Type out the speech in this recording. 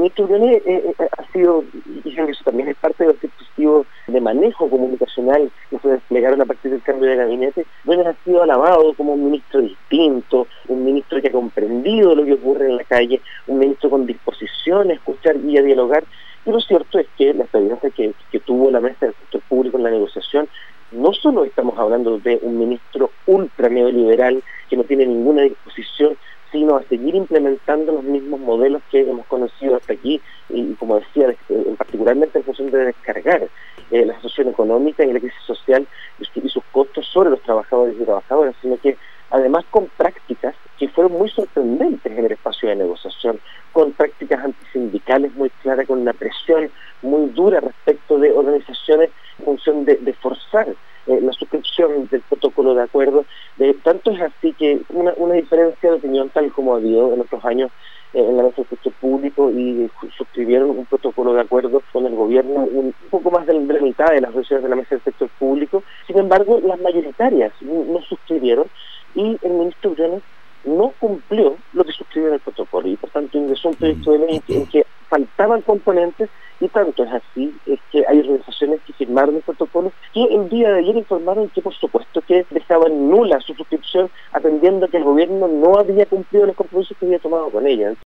ministro Briones ha sido, y creo que eso también es parte de los dispositivos de manejo comunicacional que se desplegaron a partir del cambio de gabinete. Briones ha sido alabado como un ministro distinto, un ministro que ha comprendido lo que ocurre en la calle, un ministro con disposición a escuchar y a dialogar. Y lo cierto es que la experiencia que tuvo la mesa del sector público en la negociación, no solo estamos hablando de un ministro ultra neoliberal que no tiene ninguna disposición, sino a seguir implementando los mismos modelos que hemos conocido hasta aquí, y como decía, particularmente en función de descargar la situación económica y la crisis social y sus costos sobre los trabajadores y trabajadoras, sino que además con prácticas que fueron muy sorprendentes en el espacio de negociación, con prácticas antisindicales muy claras, con una presión muy dura respecto de organizaciones en función de forzar la suscripción del protocolo de acuerdo. Tanto es así que una diferencia de opinión tal como ha habido en otros años en la mesa del sector público, y suscribieron un protocolo de acuerdo con el gobierno, un poco más de la mitad de las organizaciones de la mesa del sector público. Sin embargo, las mayoritarias no suscribieron, y el ministro Briones no cumplió lo que suscribió en el protocolo, y por tanto ingresó un proyecto de ley en que faltaban componentes, y tanto es así es que hay organizaciones que firmaron el protocolo que el día de ayer informaron que por supuesto que dejaban nula su suscripción, atendiendo que el gobierno no había cumplido los compromisos que había tomado con ella.